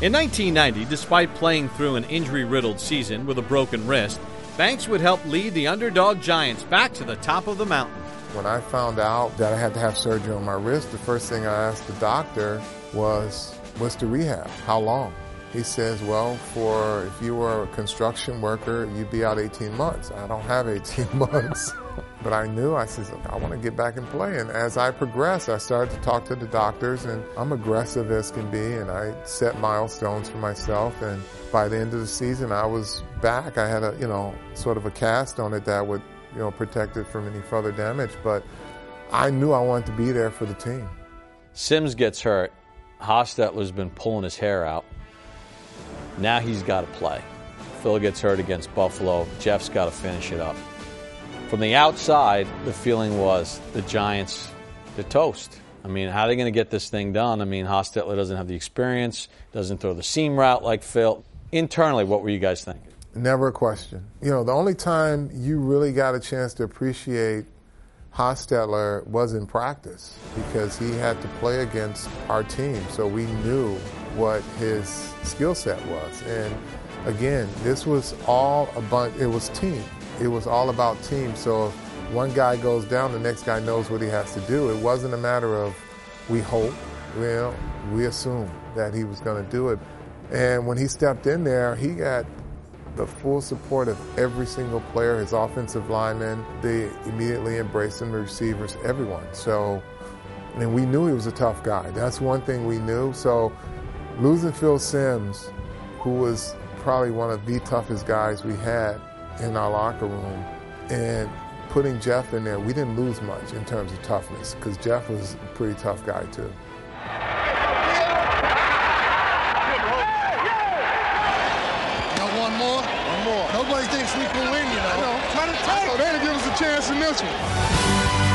In 1990, despite playing through an injury-riddled season with a broken wrist, Banks would help lead the underdog Giants back to the top of the mountain. When I found out that I had to have surgery on my wrist, the first thing I asked the doctor was, what's the rehab? How long? He says, well, if you were a construction worker, you'd be out 18 months. I don't have 18 months. But I knew, I said, I want to get back and play. And as I progressed, I started to talk to the doctors, and I'm aggressive as can be, and I set milestones for myself. And by the end of the season, I was back. I had sort of a cast on it that would, protect it from any further damage. But I knew I wanted to be there for the team. Sims gets hurt. Hostetler's been pulling his hair out. Now he's got to play. Phil gets hurt against Buffalo. Jeff's got to finish it up. From the outside, the feeling was the Giants, they're toast. I mean, how are they going to get this thing done? I mean, Hostetler doesn't have the experience, doesn't throw the seam route like Phil. Internally, what were you guys thinking? Never a question. The only time you really got a chance to appreciate Hostetler was in practice because he had to play against our team, so we knew what his skill set was. And again, this was all it was team. It was all about team. So if one guy goes down, the next guy knows what he has to do. It wasn't a matter of we hope, we assumed that he was going to do it. And when he stepped in there, he got the full support of every single player, his offensive linemen. They immediately embraced him, the receivers, everyone. So, and we knew he was a tough guy. That's one thing we knew. So losing Phil Sims, who was probably one of the toughest guys we had in our locker room, and putting Jeff in there, we didn't lose much in terms of toughness because Jeff was a pretty tough guy too. One more. Nobody thinks we can win, Try to tell. They didn't give us a chance in this one.